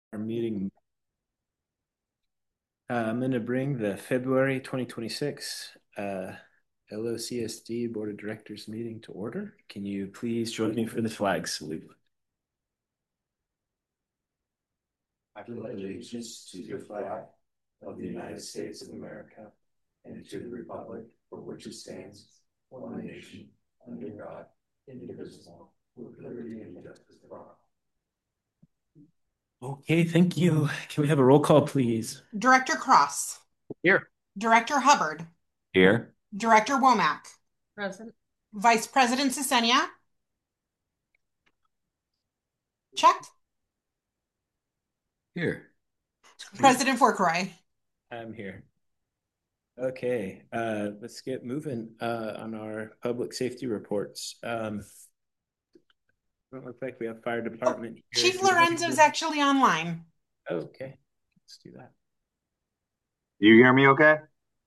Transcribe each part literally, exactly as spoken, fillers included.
Our meeting. Uh, I'm going to bring the February twenty twenty-six uh, L O C S D Board of Directors meeting to order. Can you please join me for the flag salute? I pledge allegiance to the flag of the United States of America and to the republic for which it stands, one nation, under God, indivisible, with liberty and justice for all. Okay, thank you. Can we have a roll call, please? Director Cross, Here. Director Hubbard, Here. Director Womack, Present. Vice President Sesenia. Checked. Here. President Forkeroy. I'm here. Okay, uh, let's get moving uh, on our public safety reports. Um, don't look like we have fire department here. Chief Do we have Lorenzo's any- actually online. Oh, okay, let's do that. You hear me okay?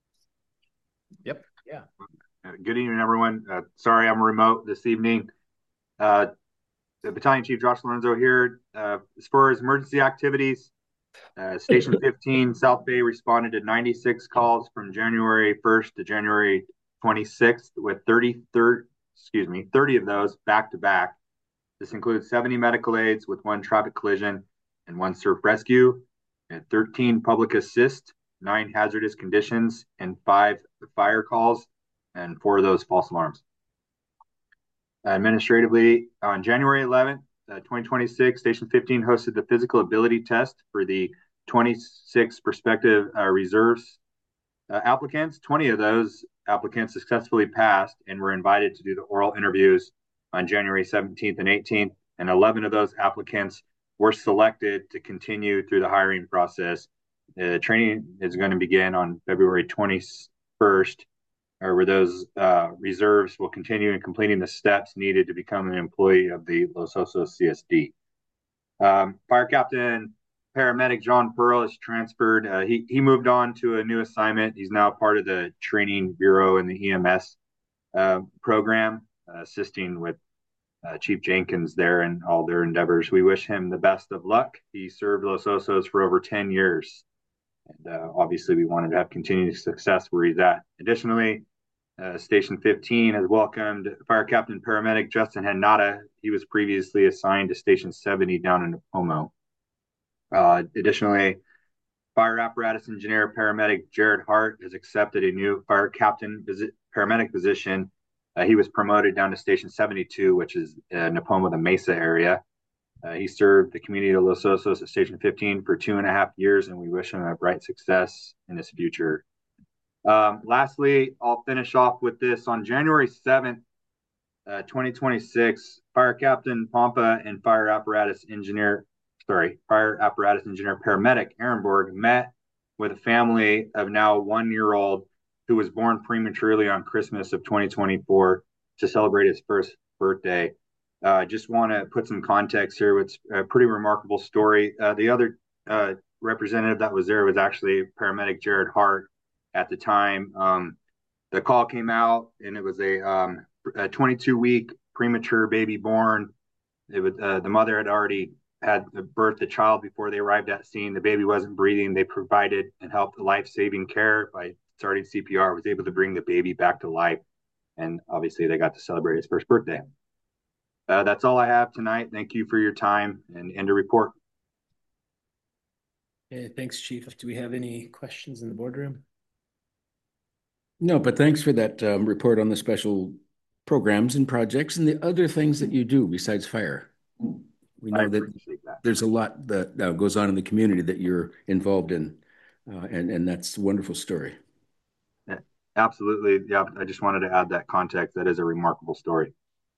Yep, yeah. Uh, Good evening, everyone. Uh, sorry I'm remote this evening. Uh, the Battalion Chief Josh Lorenzo here. Uh, as far as emergency activities, uh, Station fifteen South Bay responded to ninety-six calls from January first to January twenty-sixth, with thirty, thirty, excuse me, thirty of those back to back. This includes seventy medical aids with one traffic collision and one surf rescue, and thirteen public assist, nine hazardous conditions, and five fire calls, and four of those false alarms. Administratively, on January eleventh, uh, twenty twenty-six, Station fifteen hosted the physical ability test for the twenty-six prospective uh, reserves uh, applicants. twenty of those applicants successfully passed and were invited to do the oral interviews on January seventeenth and eighteenth, and eleven of those applicants were selected to continue through the hiring process. The training is going to begin on February twenty-first, or where those uh, reserves will continue in completing the steps needed to become an employee of the Los Osos C S D. Um, Fire Captain Paramedic John Pearl is transferred. Uh, he, he moved on to a new assignment. He's now part of the training bureau in the E M S uh, program, uh, assisting with uh, Chief Jenkins there and all their endeavors. We wish him the best of luck. He served Los Osos for over ten years. And uh, obviously, we wanted to have continued success where he's at. Additionally, uh, Station fifteen has welcomed Fire Captain Paramedic Justin Hanada. He was previously assigned to Station seventy down in Napomo. Uh, additionally, Fire Apparatus Engineer Paramedic Jared Hart has accepted a new Fire Captain visit, paramedic position. Uh, he was promoted down to Station seventy-two, which is uh, Napomo, the Mesa area. Uh, he served the community of Los Osos at Station fifteen for two and a half years, and we wish him a bright success in his future. Um, lastly, I'll finish off with this. On January seventh, uh, twenty twenty-six, Fire Captain Pompa and Fire Apparatus Engineer, sorry, Fire Apparatus Engineer Paramedic Ehrenborg met with a family of now one-year-old who was born prematurely on Christmas of twenty twenty-four to celebrate his first birthday. I uh, just want to put some context here. It's a pretty remarkable story. Uh, the other uh, representative that was there was actually paramedic Jared Hart at the time. Um, the call came out, and it was a, um, a twenty-two week premature baby born. It was uh, the mother had already had birthed the child before they arrived at scene. The baby wasn't breathing. They provided and helped life-saving care by starting C P R. Was able to bring the baby back to life, and obviously they got to celebrate his first birthday. Uh, that's all I have tonight. Thank you for your time, and end of report. Okay, thanks, Chief. Do we have any questions in the boardroom? No, but thanks for that um, report on the special programs and projects and the other things that you do besides fire. We know that, that there's a lot that uh, goes on in the community that you're involved in, uh, and, and that's a wonderful story. Yeah, absolutely. Yeah, I just wanted to add that context. That is a remarkable story.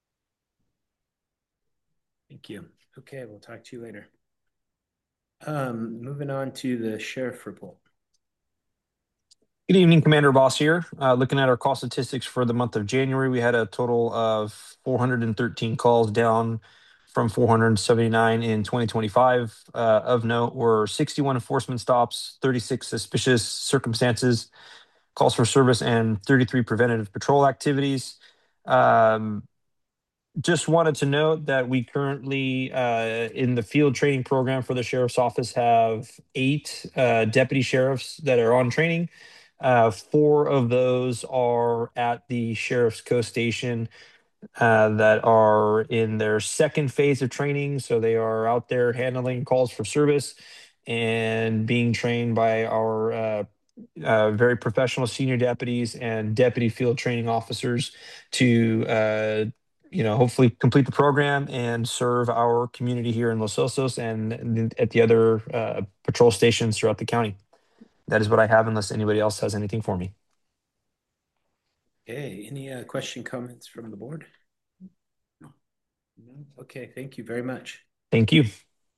Thank you. Okay, we'll talk to you later. Um, moving on to the sheriff report. Good evening, Commander Boss here. Uh, looking at our call statistics for the month of January, we had a total of four hundred thirteen calls, down from four hundred seventy-nine in twenty twenty-five. Uh, of note were sixty-one enforcement stops, thirty-six suspicious circumstances, calls for service, and thirty-three preventative patrol activities. Um, Just wanted to note that we currently, uh, in the field training program for the sheriff's office, have eight uh, deputy sheriffs that are on training. Uh, four of those are at the Sheriff's Coast Station uh, that are in their second phase of training. So they are out there handling calls for service and being trained by our uh, uh, very professional senior deputies and deputy field training officers to, uh, you know, hopefully complete the program and serve our community here in Los Osos and at the other uh, patrol stations throughout the county. That is what I have, unless anybody else has anything for me. Okay, any uh, question, comments from the board? No. Okay, thank you very much. Thank you.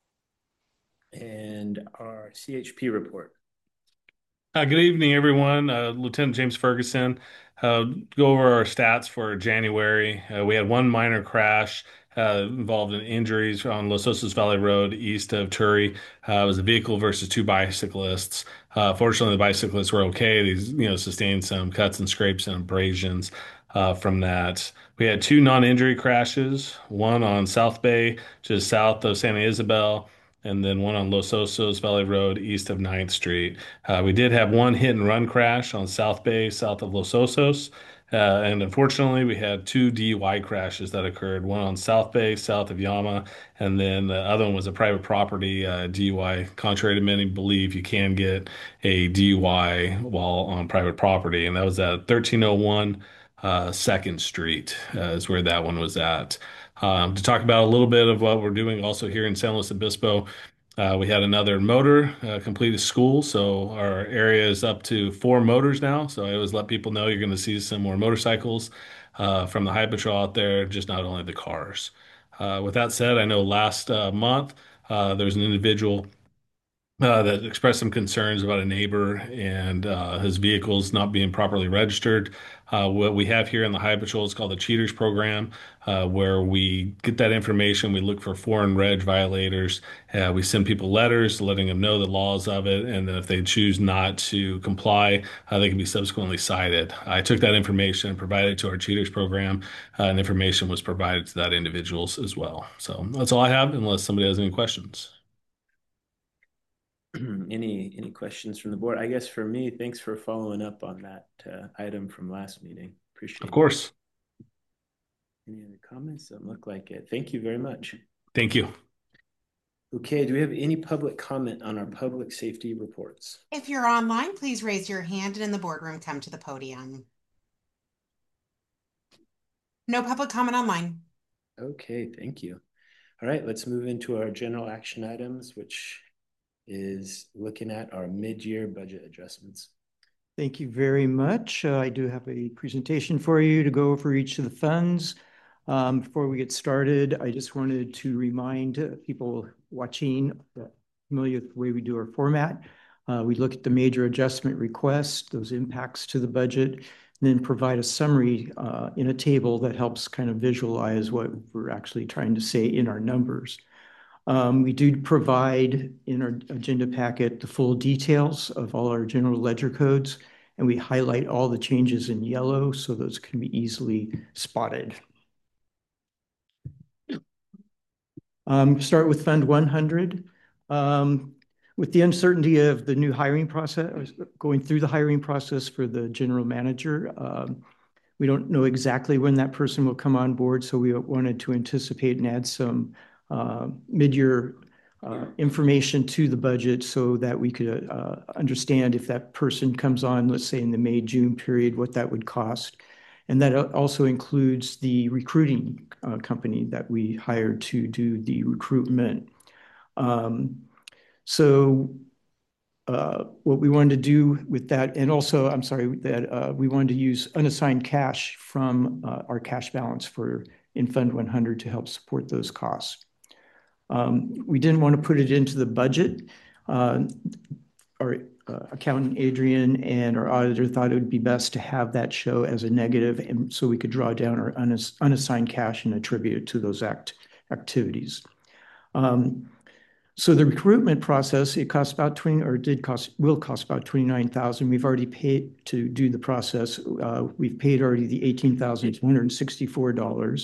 And our C H P report. Uh, good evening, everyone. Uh, Lieutenant James Ferguson. Uh, go over our stats for January. Uh, we had one minor crash uh, involved in injuries on Los Osos Valley Road east of Turi. Uh, it was a vehicle versus two bicyclists. Uh, fortunately, the bicyclists were okay. These, you know, sustained some cuts and scrapes and abrasions uh, from that. We had two non-injury crashes, one on South Bay, just south of Santa Isabel, and then one on Los Osos Valley Road east of ninth Street. Uh, we did have one hit and run crash on South Bay, south of Los Osos. Uh, and unfortunately, we had two D U I crashes that occurred, one on South Bay, south of Yama, and then the other one was a private property uh, D U I. Contrary to many believe, you can get a D U I while on private property, and that was at thirteen oh one uh, second Street uh, is where that one was at. Um, to talk about a little bit of what we're doing also here in San Luis Obispo, uh, we had another motor uh, complete a school, so our area is up to four motors now. So I always let people know you're going to see some more motorcycles uh, from the High Patrol out there, just not only the cars. Uh, with that said, I know last uh, month uh, there was an individual uh, that expressed some concerns about a neighbor and uh, his vehicles not being properly registered. Uh, what we have here in the High Patrol is called the Cheaters Program, uh, where we get that information. We look for foreign reg violators. Uh, we send people letters letting them know the laws of it, and then if they choose not to comply, uh, they can be subsequently cited. I took that information and provided it to our Cheaters Program, uh, and information was provided to that individuals as well. So that's all I have, unless somebody has any questions. Any any questions from the board? I guess for me, thanks for following up on that uh, item from last meeting. Appreciate it. Of course. Any other comments? Doesn't look like it. Thank you very much. Thank you. Okay, do we have any public comment on our public safety reports? If you're online, please raise your hand and in the boardroom, come to the podium. No public comment online. Okay, thank you. All right, let's move into our general action items, which is looking at our mid-year budget adjustments. Thank you very much. Uh, I do have a presentation for you to go over each of the funds. Um, before we get started, I just wanted to remind uh, people watching, uh, familiar with the way we do our format. Uh, we look at the major adjustment requests, those impacts to the budget, and then provide a summary uh, in a table that helps kind of visualize what we're actually trying to say in our numbers. Um, we do provide in our agenda packet the full details of all our general ledger codes, and we highlight all the changes in yellow so those can be easily spotted. Um, start with Fund one hundred. Um, with the uncertainty of the new hiring process, going through the hiring process for the general manager, um, we don't know exactly when that person will come on board, so we wanted to anticipate and add some Uh, mid-year uh, information to the budget so that we could uh, understand if that person comes on, let's say in the May, June period, what that would cost. And that also includes the recruiting uh, company that we hired to do the recruitment. Um, so uh, what we wanted to do with that, and also, I'm sorry, that uh, we wanted to use unassigned cash from uh, our cash balance for in Fund one hundred to help support those costs. Um, we didn't want to put it into the budget. Uh, our uh, accountant, Adrian, and our auditor thought it would be best to have that show as a negative, and so we could draw down our unass unassigned cash and attribute it to those act activities. Um, so the recruitment process, it costs about twenty, or did cost, will cost about twenty-nine thousand. We've already paid to do the process. Uh, we've paid already the eighteen thousand two hundred sixty-four dollars.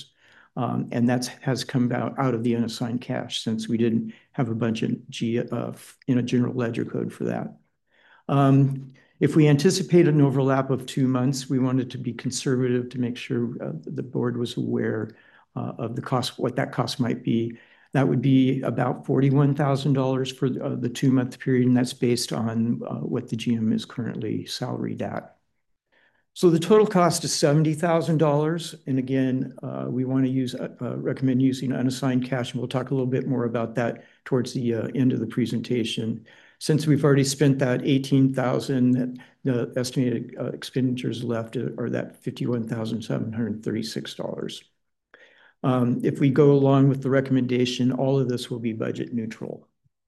Um, and that has come out, out of the unassigned cash since we didn't have a budget G, uh, in a general ledger code for that. Um, if we anticipate an overlap of two months, we wanted to be conservative to make sure uh, the board was aware uh, of the cost, what that cost might be. That would be about forty-one thousand dollars for uh, the two-month period, and that's based on uh, what the G M is currently salaried at. So the total cost is seventy thousand dollars. And again, uh, we want to use, uh, recommend using unassigned cash, and we'll talk a little bit more about that towards the uh, end of the presentation. Since we've already spent that eighteen thousand dollars, the estimated uh, expenditures left are that fifty-one thousand seven hundred thirty-six dollars. Um, if we go along with the recommendation, all of this will be budget neutral.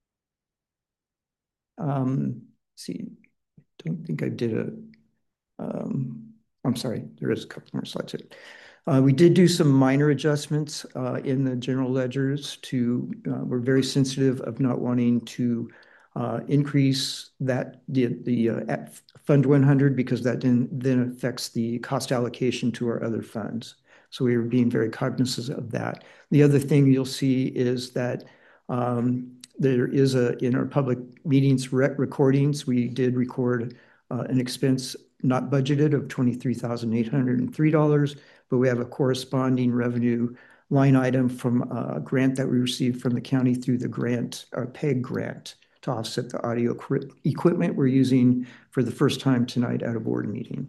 Um, let's see, don't think I did a, um, I'm sorry, there is a couple more slides here. Uh, we did do some minor adjustments uh, in the general ledgers to, uh, we're very sensitive of not wanting to uh, increase that, the, the uh, Fund one hundred, because that then, then affects the cost allocation to our other funds. So we are being very cognizant of that. The other thing you'll see is that um, there is a, in our public meetings rec recordings, we did record uh, an expense not budgeted of twenty-three thousand eight hundred three dollars, but we have a corresponding revenue line item from a grant that we received from the county through the grant, our PEG grant, to offset the audio equipment we're using for the first time tonight at a board meeting.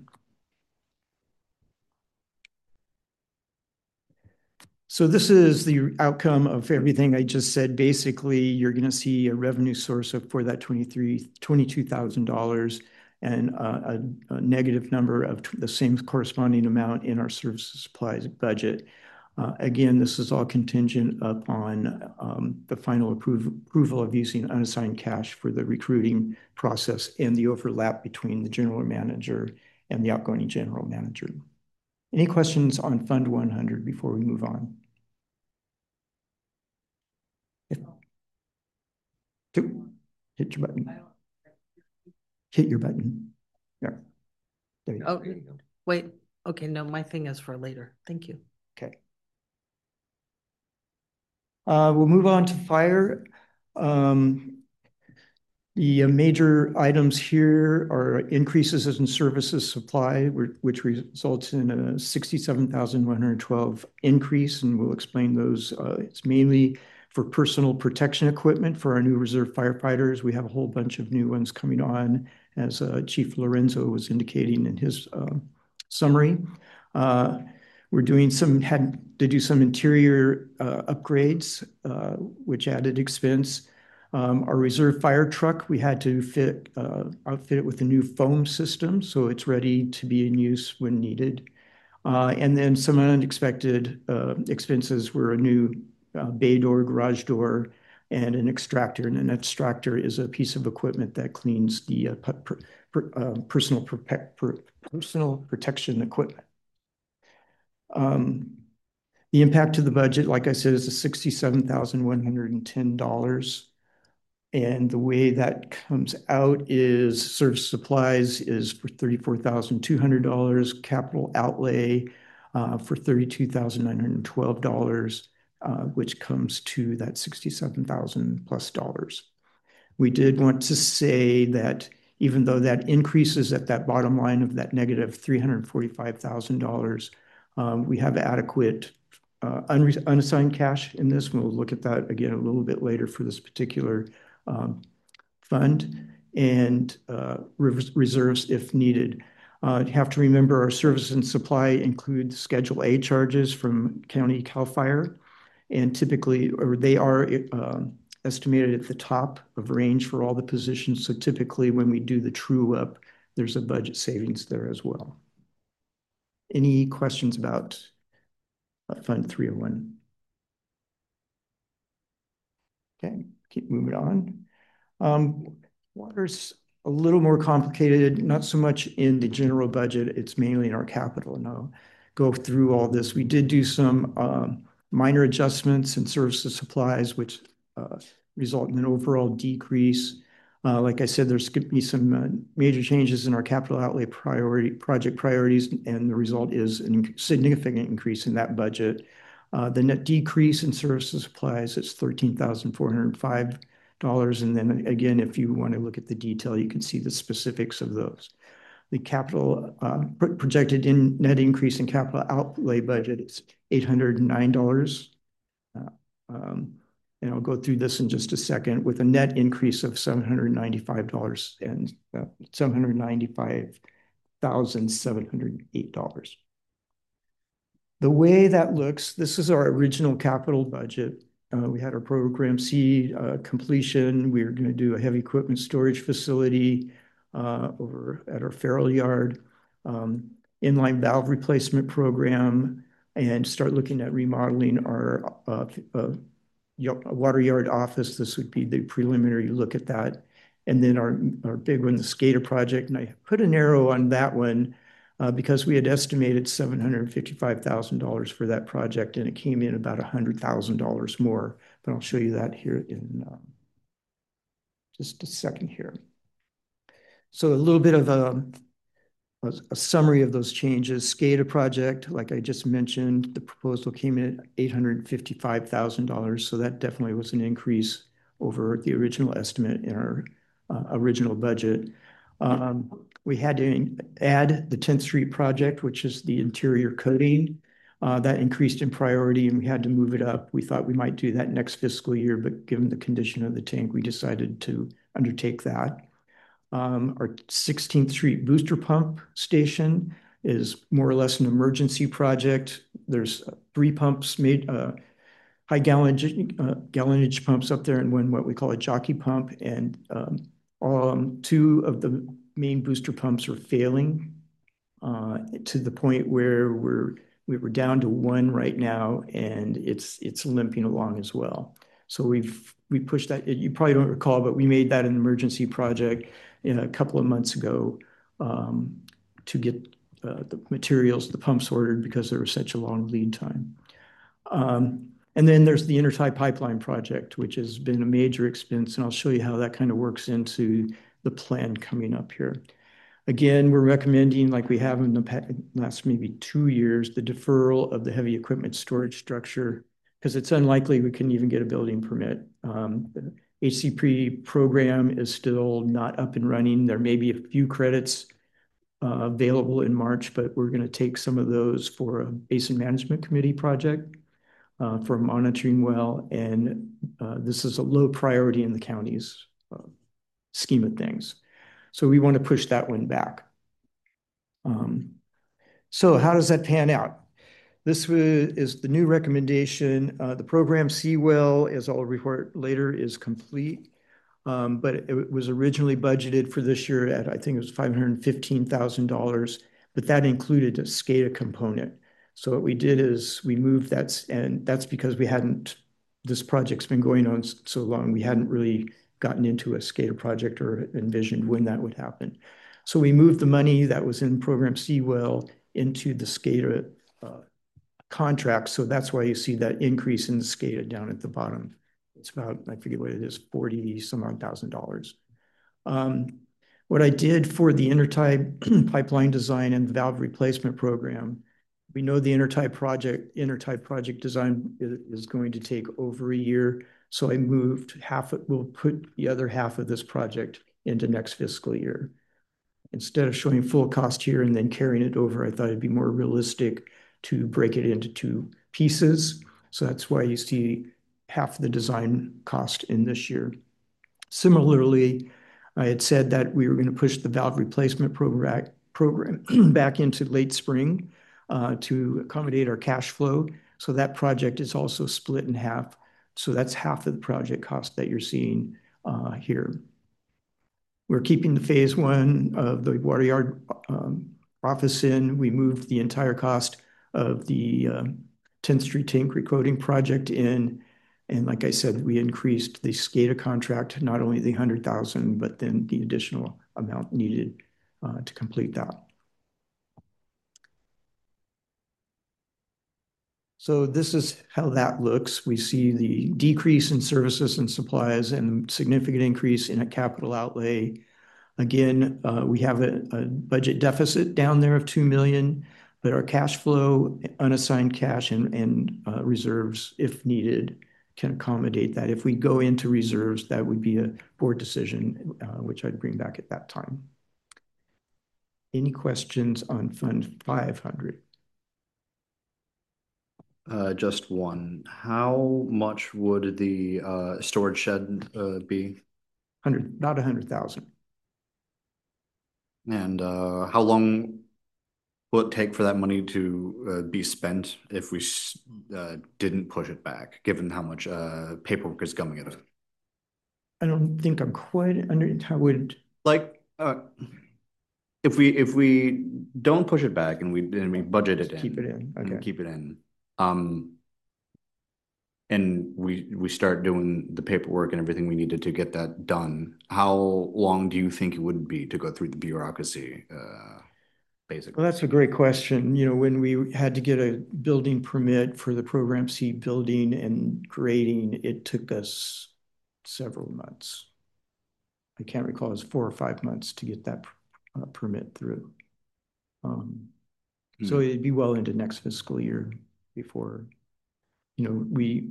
So this is the outcome of everything I just said. Basically, you're going to see a revenue source of, for that twenty-two thousand dollars and a, a, a negative number of the same corresponding amount in our services supplies budget. Uh, again, this is all contingent upon um, the final approve, approval of using unassigned cash for the recruiting process and the overlap between the general manager and the outgoing general manager. Any questions on Fund one hundred before we move on? If, hit your button. Hit your button. Yeah. There you go. Oh, there you go. Wait. Okay. No, my thing is for later. Thank you. Okay. Uh, we'll move on to fire. Um, The major items here are increases in services supply, which results in a sixty-seven thousand one hundred twelve increase, and we'll explain those. Uh, it's mainly for personal protection equipment for our new reserve firefighters. We have a whole bunch of new ones coming on, as uh, Chief Lorenzo was indicating in his uh, summary. Uh, we're doing some, had to do some interior uh, upgrades, uh, which added expense. Um, our reserve fire truck, we had to fit, uh, outfit it with a new foam system, so it's ready to be in use when needed. Uh, and then some unexpected uh, expenses were a new uh, bay door, garage door, and an extractor. And an extractor is a piece of equipment that cleans the uh, per, per, uh, personal, per, personal protection equipment. Um, the impact to the budget, like I said, is a sixty-seven thousand one hundred ten dollars. And the way that comes out is service supplies is for thirty-four thousand two hundred dollars, capital outlay uh, for thirty-two thousand nine hundred twelve dollars, uh, which comes to that sixty-seven thousand plus dollars. We did want to say that even though that increases at that bottom line of that negative three hundred forty-five thousand dollars, um, we have adequate uh, unassigned cash in this. We'll look at that again a little bit later for this particular Um, fund and uh, reserves if needed. Uh, you have to remember our service and supply include Schedule A charges from County CAL FIRE, and typically, or they are uh, estimated at the top of range for all the positions. So typically when we do the true up, there's a budget savings there as well. Any questions about uh, Fund three oh one? Okay. Keep moving on. Um, water's a little more complicated, not so much in the general budget, it's mainly in our capital. And I'll go through all this. We did do some um, minor adjustments in services supplies, which uh, result in an overall decrease. Uh, like I said, there's going to be some uh, major changes in our capital outlay priority project priorities, and the result is a significant increase in that budget. Uh, the net decrease in services supplies is thirteen thousand four hundred five dollars. And then again, if you want to look at the detail, you can see the specifics of those. The capital uh, projected in net increase in capital outlay budget is eight hundred nine dollars. Uh, um, and I'll go through this in just a second, with a net increase of seven hundred ninety-five dollars and uh, seven hundred ninety-five thousand seven hundred eight dollars. The way that looks, this is our original capital budget. Uh, we had our program C uh, completion. We were going to do a heavy equipment storage facility uh, over at our Farrell yard, um, inline valve replacement program, and start looking at remodeling our uh, uh, water yard office. This would be the preliminary look at that. And then our, our big one, the SCADA project. And I put an arrow on that one uh, because we had estimated seven hundred fifty-five thousand dollars for that project, and it came in about one hundred thousand dollars more. But I'll show you that here in uh, just a second here. So a little bit of a, a, a summary of those changes. SCADA project, like I just mentioned, the proposal came in at eight hundred fifty-five thousand dollars. So that definitely was an increase over the original estimate in our uh, original budget. Um, we had to add the tenth Street project, which is the interior coating. Uh, that increased in priority, and we had to move it up. We thought we might do that next fiscal year, but given the condition of the tank, we decided to undertake that. Um, our sixteenth Street booster pump station is more or less an emergency project. There's three pumps made, uh, high gallonage, uh, gallonage pumps up there, and one what we call a jockey pump. And um, um, two of the main booster pumps are failing uh, to the point where we're we were down to one right now, and it's it's limping along as well. So we've we pushed that. You probably don't recall, but we made that an emergency project in a couple of months ago um, to get uh, the materials, the pumps ordered because there was such a long lead time. Um, and then there's the intertie pipeline project, which has been a major expense, and I'll show you how that kind of works into the plan coming up here. Again, we're recommending, like we have in the past, last maybe two years, the deferral of the heavy equipment storage structure, because it's unlikely we can even get a building permit. Um, the H C P program is still not up and running. There may be a few credits uh, available in March, but we're going to take some of those for a Basin Management Committee project uh, for monitoring well. And uh, this is a low priority in the county's uh, scheme of things. So we want to push that one back. Um, so how does that pan out? This is the new recommendation. Uh, the program C-Well, as I'll report later, is complete. Um, but it was originally budgeted for this year at, I think it was five hundred fifteen thousand dollars, but that included a SCADA component. So what we did is we moved that, and that's because we hadn't, this project's been going on so long, we hadn't really gotten into a SCADA project or envisioned when that would happen. So we moved the money that was in program C-Well into the SCADA uh, contract. So that's why you see that increase in the SCADA down at the bottom. It's about, I forget what it is, forty some odd thousand dollars. Um, what I did for the intertie pipeline design and the valve replacement program, we know the intertie project, intertie project design is going to take over a year. So I moved half, of, we'll put the other half of this project into next fiscal year. Instead of showing full cost here and then carrying it over, I thought it'd be more realistic to break it into two pieces. So that's why you see half the design cost in this year. Similarly, I had said that we were going to push the valve replacement program, program back into late spring uh, to accommodate our cash flow. So that project is also split in half. So that's half of the project cost that you're seeing uh, here. We're keeping the phase one of the water yard um, office in. We moved the entire cost of the uh, tenth Street tank recoating project in. And like I said, we increased the SCADA contract, not only the one hundred thousand dollars, but then the additional amount needed uh, to complete that. So this is how that looks. We see the decrease in services and supplies and significant increase in a capital outlay. Again, uh, we have a, a budget deficit down there of two million dollars. but our cash flow, unassigned cash and, and uh, reserves, if needed, can accommodate that. If we go into reserves, that would be a board decision, uh, which I'd bring back at that time. Any questions on Fund five hundred? Uh, just one. How much would the uh, storage shed uh, be? Hundred, about a hundred thousand. And uh, how long will it take for that money to uh, be spent if we uh, didn't push it back, given how much uh, paperwork is coming at it? I don't think I'm quite under, how would, Like, uh, if we if we don't push it back and we and we budget it in, keep it in, and okay. keep it in, um, and we we start doing the paperwork and everything we needed to get that done, how long do you think it would be to go through the bureaucracy, uh, basically? Well, that's a great question. You know, when we had to get a building permit for the Program C building and grading, it took us several months. I can't recall, it was four or five months to get that uh, permit through. Um, Hmm. So it'd be well into next fiscal year before, you know, we,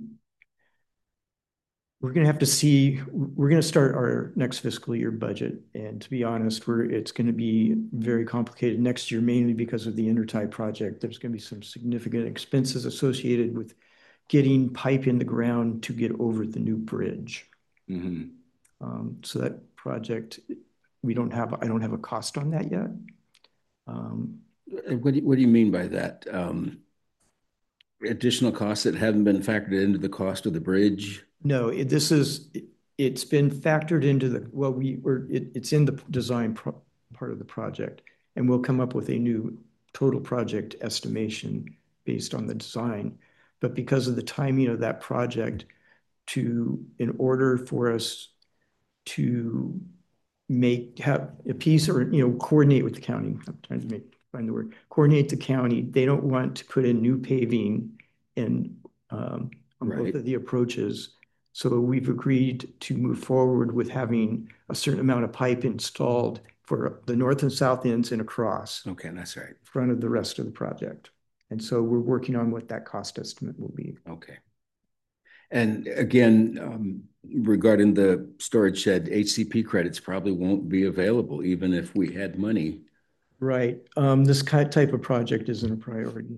we're gonna have to see, we're gonna start our next fiscal year budget. And to be honest, we're, it's gonna be very complicated next year, mainly because of the Intertie project. There's gonna be some significant expenses associated with getting pipe in the ground to get over the new bridge. Mm-hmm. Um, so that project, we don't have, I don't have a cost on that yet. Um, What do you, what do you mean by that? Um, additional costs that haven't been factored into the cost of the bridge? No, it, this is, it, it's been factored into the, well, we were, it, it's in the design pro, part of the project, and we'll come up with a new total project estimation based on the design. But because of the timing of that project, to, in order for us to make, have a piece or, you know, coordinate with the county, I'm trying to make, find the word, coordinate the county, they don't want to put in new paving and um, on Right. both of the approaches. So we've agreed to move forward with having a certain amount of pipe installed for the north and south ends and across. Okay, that's right. In front of the rest of the project. And so we're working on what that cost estimate will be. Okay. And again, um, regarding the storage shed, H C P credits probably won't be available even if we had money. Right. Um, this kind type of project isn't a priority.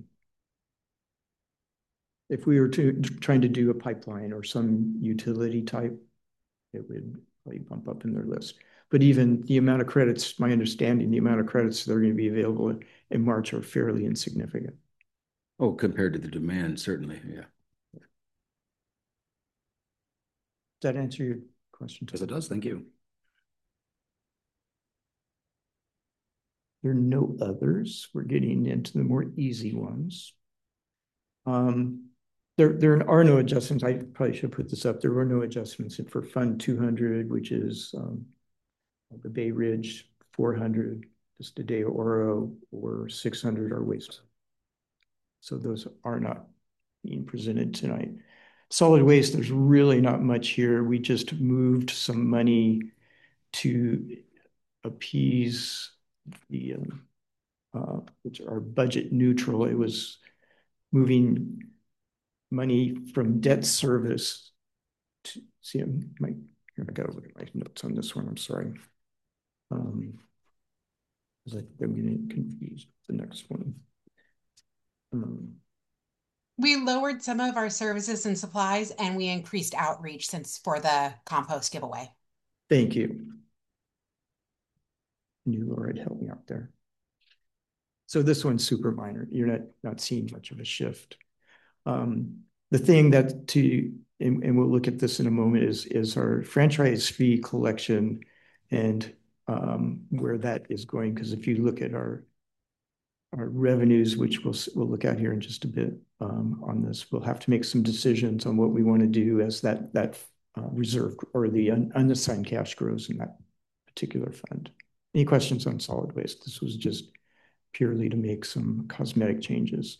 If we were to trying to do a pipeline or some utility type, it would probably bump up in their list. But even the amount of credits, my understanding, the amount of credits that are going to be available in March are fairly insignificant. Oh, compared to the demand, certainly, yeah. Does that answer your question? Yes, it does. Thank you. There are no others. We're getting into the more easy ones. Um, there, there are no adjustments. I probably should put this up. There were no adjustments for Fund two hundred, which is um, the Bay Ridge, four hundred, just a Day Oro, or six hundred are waste. So those are not being presented tonight. Solid waste, there's really not much here. We just moved some money to appease the, um, uh, which are budget neutral. It was moving money from debt service to, see, my, here I gotta look at my notes on this one, I'm sorry. Um, I think I'm getting confused with the next one. Um, We lowered some of our services and supplies, and we increased outreach since for the compost giveaway. Thank you. Knew Laura had helped me out there. So this one's super minor. You're not, not seeing much of a shift. Um, the thing that to, and, and we'll look at this in a moment, is, is our franchise fee collection and um, where that is going. Because if you look at our our revenues, which we'll, we'll look at here in just a bit um, on this, we'll have to make some decisions on what we want to do as that, that uh, reserve or the un unassigned cash grows in that particular fund. Any questions on solid waste? This was just purely to make some cosmetic changes.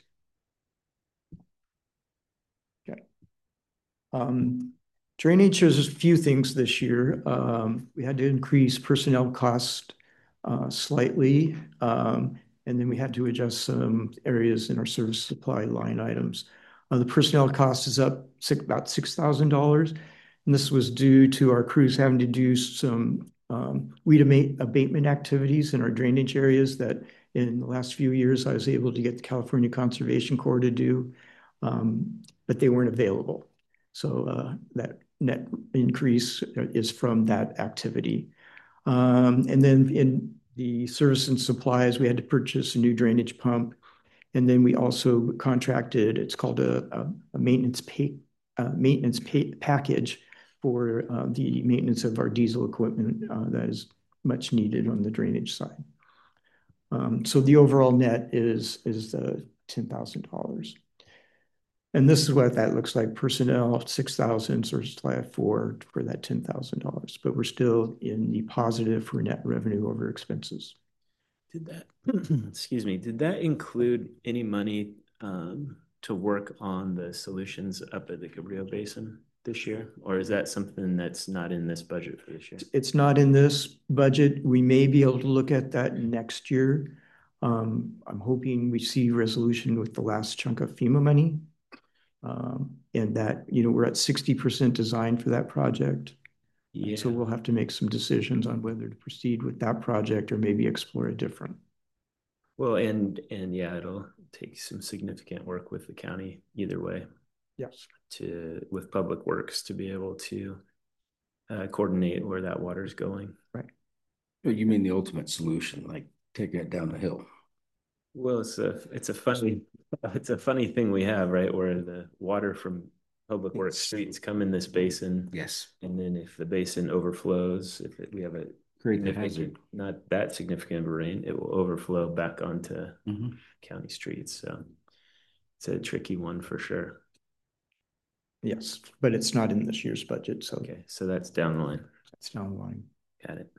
Okay. Um, drainage, there's a few things this year. Um, we had to increase personnel cost uh, slightly. Um, And then we had to adjust some areas in our service supply line items. Uh, the personnel cost is up six, about six thousand dollars. And this was due to our crews having to do some um, weed abatement activities in our drainage areas that in the last few years I was able to get the California Conservation Corps to do, um, but they weren't available. So uh, that net increase is from that activity. Um, and then in the service and supplies, we had to purchase a new drainage pump. And then we also contracted, it's called a, a, a maintenance pay, uh, maintenance pay package for uh, the maintenance of our diesel equipment uh, that is much needed on the drainage side. Um, so the overall net is, is uh, ten thousand dollars. And this is what that looks like. Personnel, six thousand, service supply four for that ten thousand dollars, but we're still in the positive for net revenue over expenses. Did that, excuse me, did that include any money um, to work on the solutions up at the Cabrillo Basin this year? Or is that something that's not in this budget for this year? It's not in this budget. We may be able to look at that next year. Um, I'm hoping we see resolution with the last chunk of FEMA money. Um, and that, you know, we're at sixty percent design for that project. Yeah. So we'll have to make some decisions on whether to proceed with that project or maybe explore a different. Well, and, and yeah, it'll take some significant work with the county either way. Yes. To, with Public Works to be able to uh, coordinate where that water is going. Right. Oh, you mean the ultimate solution, like taking it down the hill? Well, it's a, it's a funny, it's a funny thing we have, right? Where the water from Public Works streets come in this basin. Yes. And then if the basin overflows, if it, we have a Great hazard, not that significant of a rain, it will overflow back onto mm-hmm. county streets. So it's a tricky one for sure. Yes, but it's not in this year's budget. So okay, so that's down the line. That's down the line. Got it.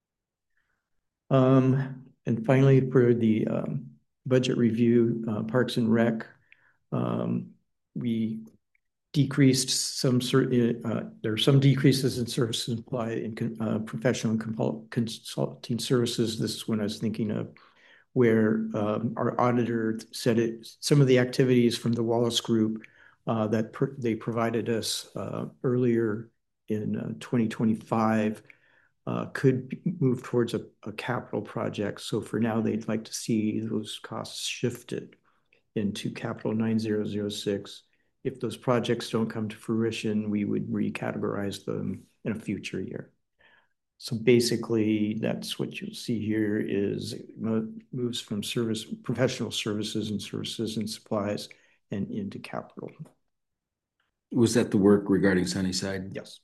Um, and finally, for the um, budget review, uh, Parks and Rec, um, we decreased some certain, uh, there are some decreases in service supply in uh, professional and consulting services. This is when I was thinking of where um, our auditor said it, some of the activities from the Wallace Group uh, that per, they provided us uh, earlier in uh, twenty twenty-five uh, could move towards a, a capital project. So for now, they'd like to see those costs shifted into capital nine zero zero six. If those projects don't come to fruition, we would recategorize them in a future year. So basically, that's what you'll see here is moves from service, professional services and services and supplies and into capital. Was that the work regarding Sunnyside? Yes.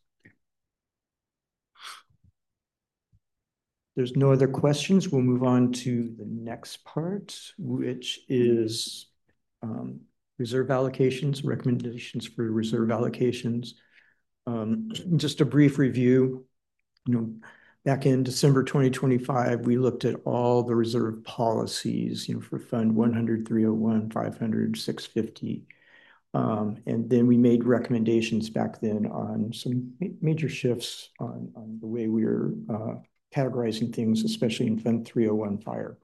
There's no other questions. We'll move on to the next part, which is um, reserve allocations, recommendations for reserve allocations. Um, just a brief review. You know, back in December twenty twenty-five, we looked at all the reserve policies, you know, for Fund one hundred, three oh one, five hundred, six fifty. Um, and then we made recommendations back then on some major shifts on, on the way we were uh, categorizing things, especially in Fund three oh one fire.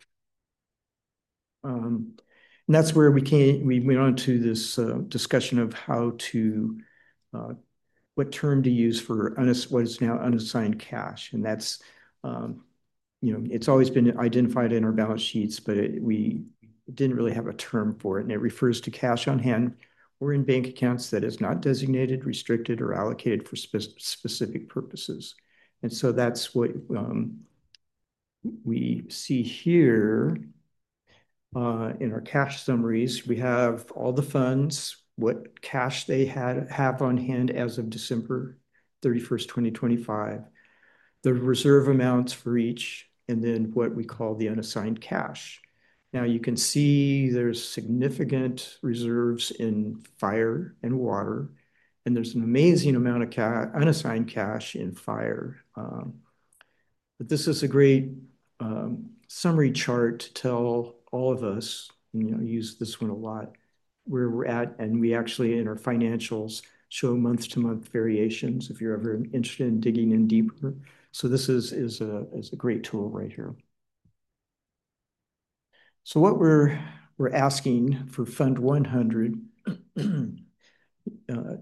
Um, and that's where we came, we went on to this uh, discussion of how to uh, what term to use for what is now unassigned cash. And that's, um, you know, it's always been identified in our balance sheets, but it, we didn't really have a term for it. And it refers to cash on hand or in bank accounts that is not designated, restricted, or allocated for spe specific purposes. And so that's what um, we see here uh, in our cash summaries. We have all the funds, what cash they had have on hand as of December thirty-first, twenty twenty-five, the reserve amounts for each, and then what we call the unassigned cash. Now you can see there's significant reserves in fire and water, and there's an amazing amount of cash, unassigned cash in fire. Um, but this is a great um, summary chart to tell all of us, you know, use this one a lot, where we're at, and we actually in our financials show month-to-month variations if you're ever interested in digging in deeper. So this is, is, a, is a great tool right here. So what we're we're asking for Fund one hundred, uh,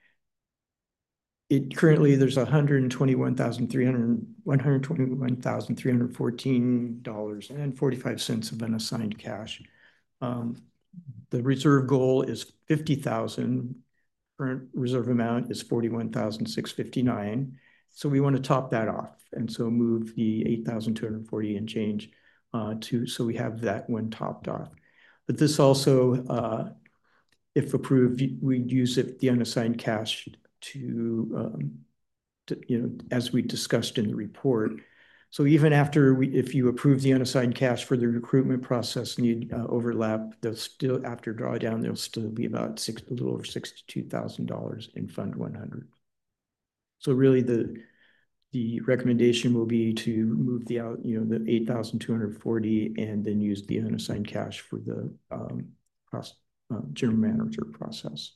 it currently there's one hundred twenty-one thousand three hundred one hundred twenty-one thousand three hundred fourteen dollars and forty-five cents of unassigned cash. Um, the reserve goal is fifty thousand. Current reserve amount is forty-one thousand six hundred fifty-nine. So we want to top that off, and so move the eight thousand two hundred forty and change uh, to so we have that one topped off. But this also, uh, if approved, we'd use it the unassigned cash to, um, to, you know, as we discussed in the report. So even after we, if you approve the unassigned cash for the recruitment process need uh, overlap, they'll still, after drawdown, there'll still be about six, a little over sixty-two thousand dollars in Fund one hundred. So really the, the recommendation will be to move the out, you know, the eight thousand two hundred forty and then use the unassigned cash for the um, process, uh, general manager process.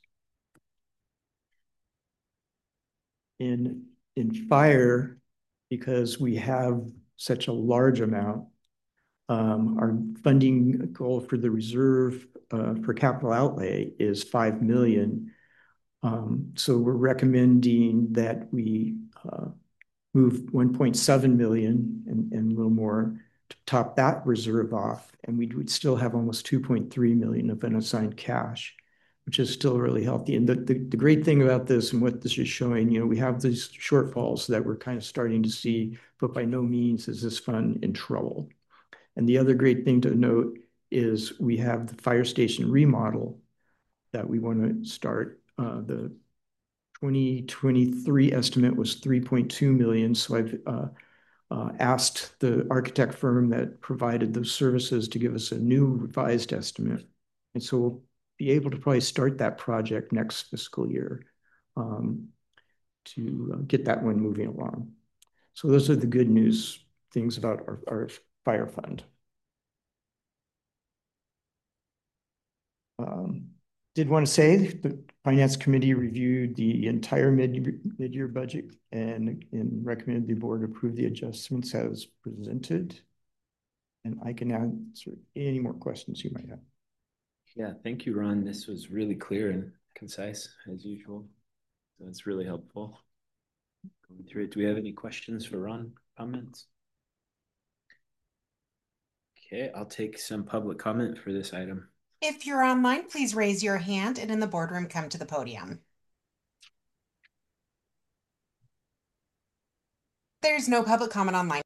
In, in fire, because we have such a large amount, um, our funding goal for the reserve uh, for capital outlay is five million. Um, so we're recommending that we uh, move one point seven million and, and a little more to top that reserve off, and we would still have almost two point three million of unassigned cash, which is still really healthy. And the, the, the great thing about this and what this is showing, you know, we have these shortfalls that we're kind of starting to see, but by no means is this fund in trouble. And the other great thing to note is we have the fire station remodel that we want to start. Uh, the twenty twenty-three estimate was three point two million. So I've uh, uh, asked the architect firm that provided those services to give us a new revised estimate. And so we'll be able to probably start that project next fiscal year um, to uh, get that one moving along. So those are the good news things about our, our fire fund. Um, did want to say the Finance Committee reviewed the entire mid, mid-year budget and, and recommended the board approve the adjustments as presented. And I can answer any more questions you might have. Yeah, thank you, Ron. This was really clear and concise as usual. So it's really helpful going through it. Do we have any questions for Ron? Comments? Okay, I'll take some public comment for this item. If you're online, please raise your hand and in the boardroom, come to the podium. There's no public comment online.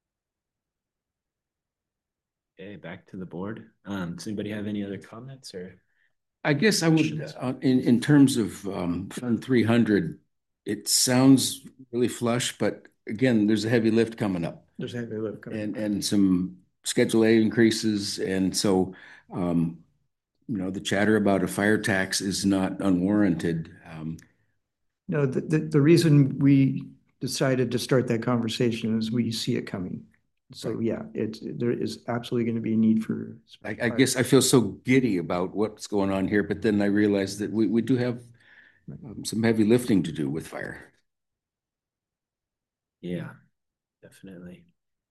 Okay, back to the board. Um, does anybody have any other comments or? I guess I would, uh, in, in terms of um, Fund three hundred, it sounds really flush, but again, there's a heavy lift coming up. There's a heavy lift coming and, up. And some Schedule A increases. And so, um, you know, the chatter about a fire tax is not unwarranted. Um, no, the, the, the reason we decided to start that conversation is we see it coming. So right. yeah, it's there is absolutely going to be a need for. I, I guess I feel so giddy about what's going on here, but then I realize that we, we do have um, some heavy lifting to do with fire. Yeah, definitely.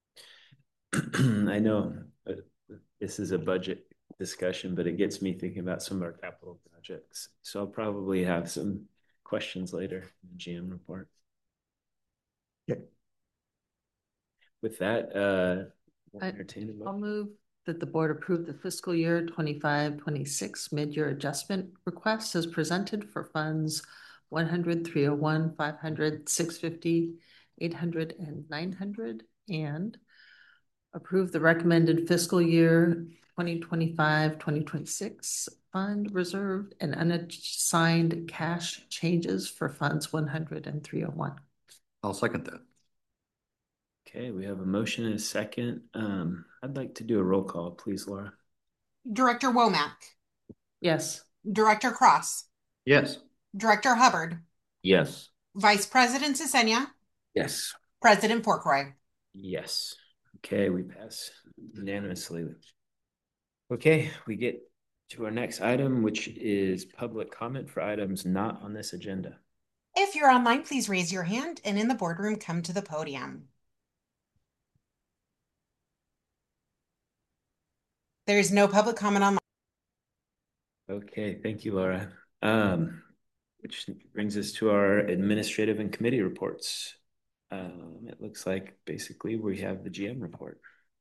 I know this is a budget discussion, but it gets me thinking about some of our capital projects. So I'll probably have some questions later in the G M report. Yeah. With that, uh, I, I'll move that the board approve the fiscal year twenty-five twenty-six mid-year adjustment requests as presented for funds one hundred, three oh one, five hundred, six fifty, eight hundred, and nine hundred, and approve the recommended fiscal year twenty twenty-five twenty twenty-six fund reserved and unassigned cash changes for funds one hundred and three oh one. I'll second that. Okay, we have a motion and a second. Um, I'd like to do a roll call, please, Laura. Director Womack. Yes. Director Cross. Yes. Director Hubbard. Yes. Vice President Sisenya. Yes. President Porkroy. Yes. Okay, we pass unanimously. Okay, we get to our next item, which is public comment for items not on this agenda. If you're online, please raise your hand and in the boardroom, come to the podium. There's no public comment on. Okay, thank you, Laura. Um, which brings us to our administrative and committee reports. Um, it looks like basically we have the G M report.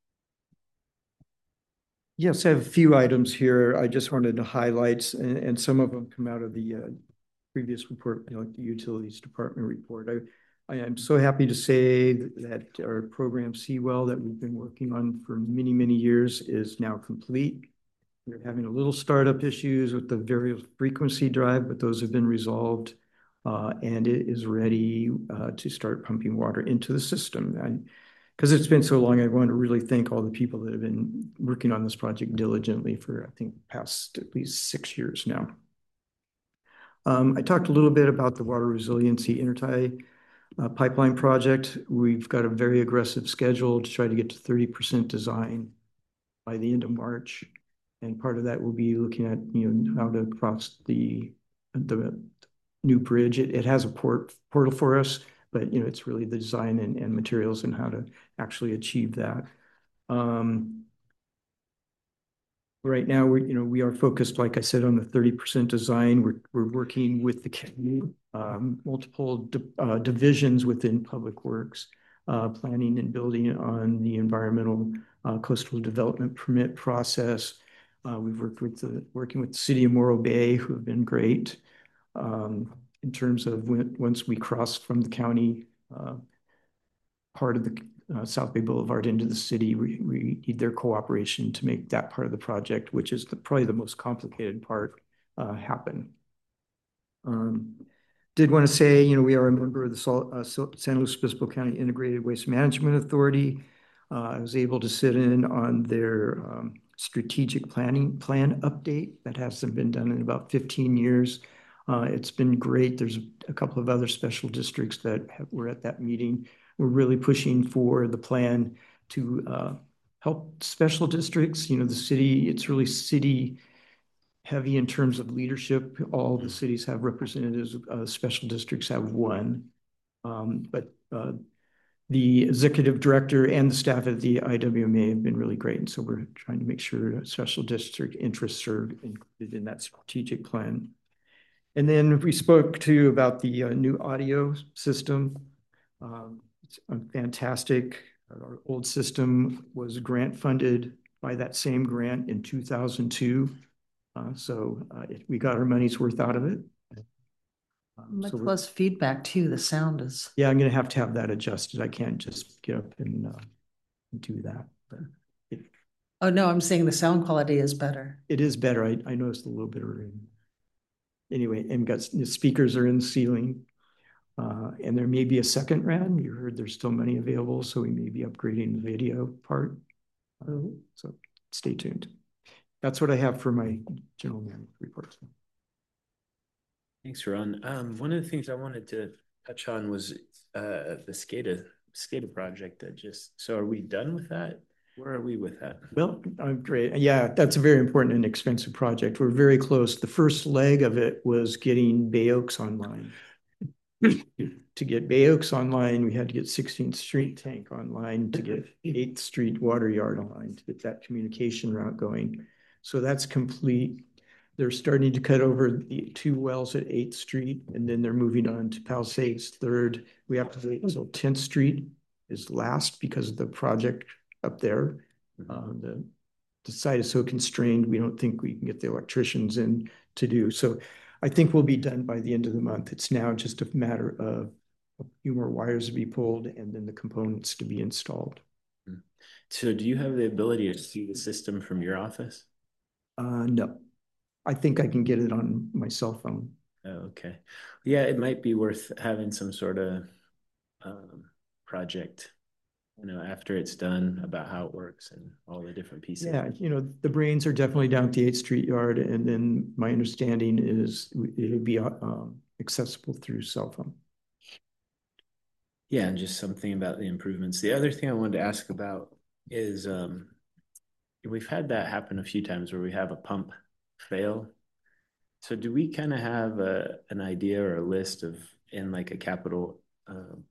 Yes, I have a few items here. I just wanted to highlight, and, and some of them come out of the uh, previous report, you know, like the Utilities Department report. I, I am so happy to say that our program Seawell that we've been working on for many, many years is now complete. We're having a little startup issues with the variable frequency drive, but those have been resolved. Uh, and it is ready uh, to start pumping water into the system. And because it's been so long, I want to really thank all the people that have been working on this project diligently for, I think, past at least six years now. Um, I talked a little bit about the water resiliency intertie uh, pipeline project. We've got a very aggressive schedule to try to get to thirty percent design by the end of March. And part of that will be looking at, you know, how to cross the, the new bridge. It, it has a port portal for us, but, you know, it's really the design and, and materials and how to actually achieve that. Um, right now, we you know, we are focused, like I said, on the thirty percent design. We're, we're working with the county, um, multiple di uh, divisions within Public Works, uh, planning and building on the environmental uh, coastal development permit process. Uh, we've worked with the, working with the city of Morro Bay, who have been great um, in terms of when, once we cross from the county uh, part of the uh, South Bay Boulevard into the city, we, we need their cooperation to make that part of the project, which is the, probably the most complicated part, uh, happen. Um, did want to say, you know, we are a member of the Sol uh, San Luis Obispo County Integrated Waste Management Authority. Uh, I was able to sit in on their um, strategic planning plan update that hasn't been done in about fifteen years. Uh, it's been great. There's a couple of other special districts that have, were at that meeting. We're really pushing for the plan to uh, help special districts. You know, the city, it's really city heavy in terms of leadership. All the cities have representatives, uh, special districts have one. Um, but uh, the executive director and the staff at the I W M A have been really great. And so we're trying to make sure special district interests are included in that strategic plan. And then we spoke to you about the uh, new audio system. Um, it's fantastic. Our old system was grant funded by that same grant in two thousand two. Uh, so uh, it, we got our money's worth out of it. Um, Much so less feedback too. The sound is. Yeah, I'm going to have to have that adjusted. I can't just get up and uh, do that. But it, oh no, I'm saying the sound quality is better. It is better. I, I noticed a little bit of rain. Anyway, and got the speakers are in the ceiling. Uh, and there may be a second round. You heard there's still money available, so we may be upgrading the video part. Uh, so stay tuned. That's what I have for my general manager report. Thanks, Ron. Um, one of the things I wanted to touch on was uh, the SCADA SCADA project that just. So are we done with that? Where are we with that? Well, I'm great. Yeah, that's a very important and expensive project. We're very close. The first leg of it was getting Bay Oaks online. To get Bay Oaks online, we had to get sixteenth Street tank online, to get eighth Street water yard online, to get that communication route going. So that's complete. They're starting to cut over the two wells at eighth Street, and then they're moving on to Palisades third. We have to wait until tenth Street is last because of the project up there. Uh, the, the site is so constrained, we don't think we can get the electricians in to do. So I think we'll be done by the end of the month. It's now just a matter of a few more wires to be pulled and then the components to be installed. So do you have the ability to see the system from your office? Uh, no, I think I can get it on my cell phone. Oh, okay. Yeah, it might be worth having some sort of um, project, you know, after it's done about how it works and all the different pieces. Yeah, you know, the brains are definitely down at the eighth Street yard. And then my understanding is it'll be um, accessible through cell phone. Yeah, and just something about the improvements. The other thing I wanted to ask about is um, we've had that happen a few times where we have a pump fail. So do we kind of have a, an idea or a list of in like a capital um,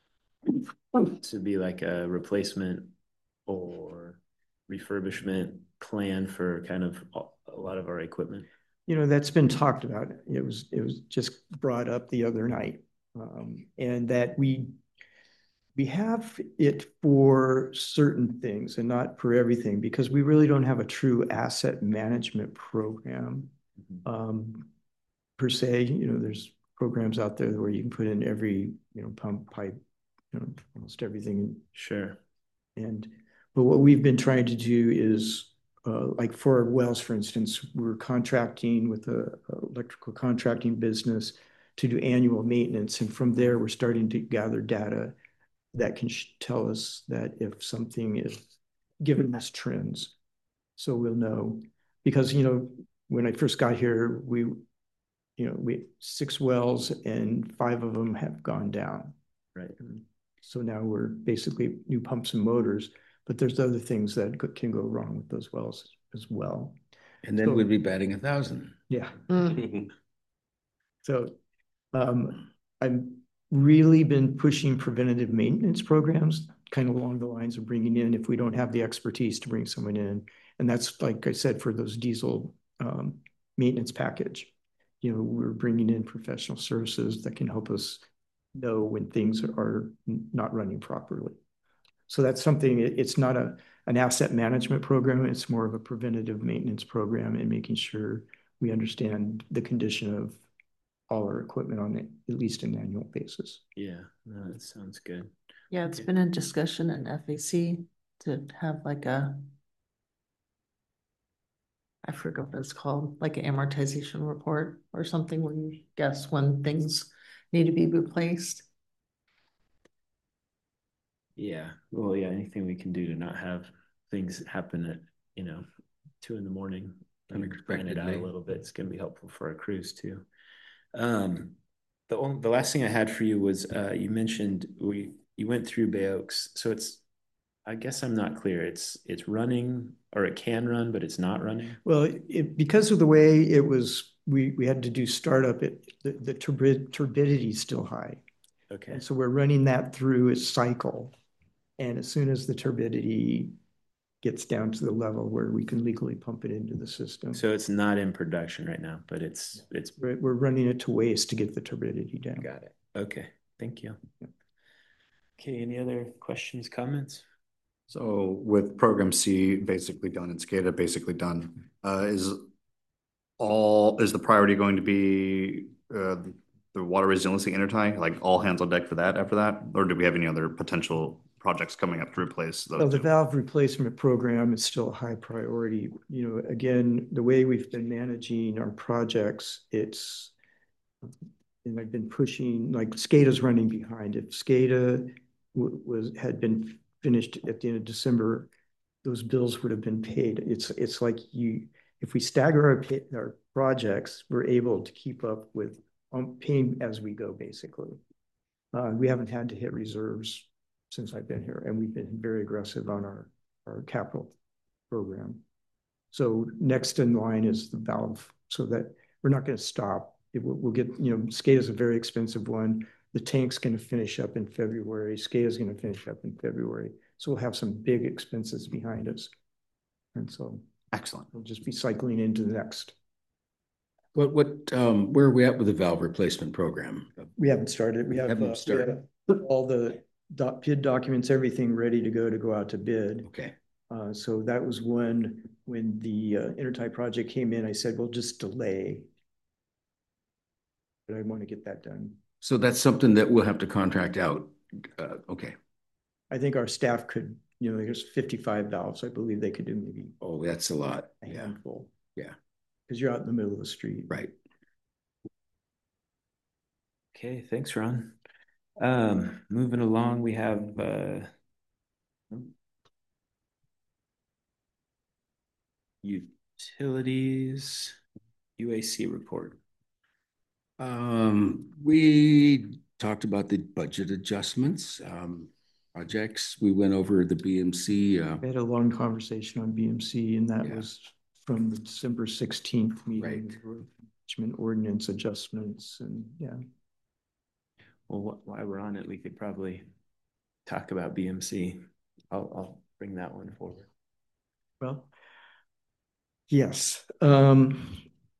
to be like a replacement or refurbishment plan for kind of a lot of our equipment? You know, that's been talked about. It was, it was just brought up the other night. Um, and that we, we have it for certain things and not for everything, because we really don't have a true asset management program. Mm-hmm. um, per se. You know, there's programs out there where you can put in every, you know, pump, pipe, you know, almost everything. Sure. And, but what we've been trying to do is, uh, like for wells, for instance, we're contracting with a, a electrical contracting business to do annual maintenance. And from there, we're starting to gather data that can tell us that if something is giving us trends. So we'll know, because, you know, when I first got here, we, you know, we six wells and five of them have gone down. Right. So now we're basically new pumps and motors, but there's other things that can go wrong with those wells as well. And then so, we'd be batting a thousand. Yeah. Mm. So um, I've really been pushing preventative maintenance programs, kind of along the lines of bringing in, if we don't have the expertise, to bring someone in. And that's, like I said, for those diesel um, maintenance package. You know, we're bringing in professional services that can help us know when things are not running properly. So that's something, it's not a, an asset management program, it's more of a preventative maintenance program, and making sure we understand the condition of all our equipment on it, at least an annual basis. Yeah, no, that sounds good. Yeah, it's okay. Been a discussion in F A C to have like a, I forget what it's called, like an amortization report or something where you guess when things need to be replaced. Yeah, well, yeah, anything we can do to not have things happen at, you know, two in the morning, and plan it out a little bit, it's going to be helpful for our crews too. Um, the only, the last thing I had for you was, uh, you mentioned we, you went through Bay Oaks, so it's, I guess I'm not clear. It's, it's running, or it can run, but it's not running. Well, it, because of the way it was, we, we had to do startup, it, the, the turbid, turbidity is still high. Okay. And so we're running that through its cycle. And as soon as the turbidity gets down to the level where we can legally pump it into the system. So it's not in production right now, but it's, it's, we're, we're running it to waste to get the turbidity down. Got it. Okay. Thank you. Yeah. Okay. Any other questions, comments? So with program C basically done and SCADA basically done, uh, is all, is the priority going to be uh, the water resiliency intertie, like all hands on deck for that after that? Or do we have any other potential projects coming up to replace those? Well, the valve replacement program is still a high priority. You know, again, the way we've been managing our projects, it's, and I've been pushing, like SCADA's running behind. If SCADA was, had been finished at the end of December, those bills would have been paid. It's, it's like you, if we stagger our, pay, our projects, we're able to keep up with um, paying as we go, basically. Uh, we haven't had to hit reserves since I've been here, and we've been very aggressive on our, our capital program. So next in line is the valve, so that we're not going to stop. It will, we'll get, you know, SCADA is a very expensive one. The tank's going to finish up in February. SCADA is going to finish up in February. So we'll have some big expenses behind us. And so excellent. We'll just be cycling into the next. What, what, um, where are we at with the valve replacement program? We haven't started. We have, haven't uh, started. We have all the doc, P I D documents, everything ready to go to go out to bid. Okay. Uh, so that was when, when the uh, Intertie project came in, I said, we'll just delay. But I want to get that done. So that's something that we'll have to contract out. Uh, okay. I think our staff could, you know, there's fifty-five valves. I believe they could do maybe. Oh, that's a lot. A handful. Yeah. Because you're out in the middle of the street. Right. Okay. Thanks, Ron. Um, moving along, we have, uh, utilities U A C report. Um, we talked about the budget adjustments, um, projects. We went over the B M C. Uh, we had a long conversation on B M C, and that yeah. was from the December sixteenth meeting. Right. Management ordinance adjustments, and yeah. Well, while we're on it, we could probably talk about B M C. I'll, I'll bring that one forward. Well, Yes. Um,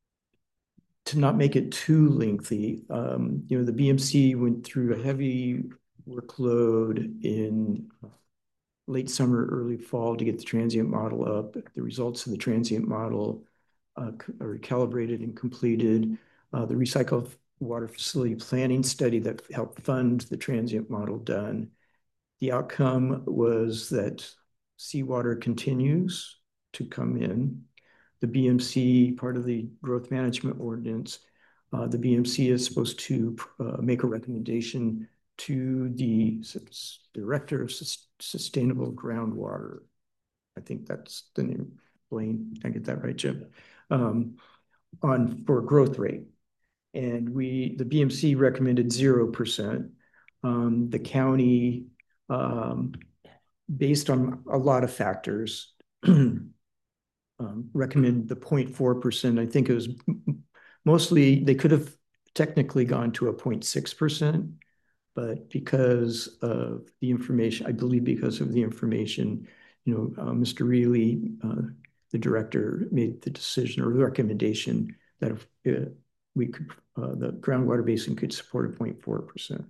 to not make it too lengthy, um, you know, the B M C went through a heavy workload in late summer, early fall to get the transient model up. The results of the transient model uh, are calibrated and completed. Uh, the recycled water facility planning study that helped fund the transient model done. The outcome was that seawater continues to come in. The B M C, part of the growth management ordinance, uh, the B M C is supposed to uh, make a recommendation to the Director of Sustainable Groundwater. I think that's the name. Blaine, did I get that right, Jim? Um, on for growth rate. And we, the B M C recommended zero percent. Um, the county, um, based on a lot of factors, um, recommended the zero point four percent. I think it was mostly, they could have technically gone to a zero point six percent, but because of the information, I believe because of the information, you know, uh, Mister Reilly, uh, the director, made the decision or the recommendation that if, uh, we could, uh, the groundwater basin could support a zero point four percent.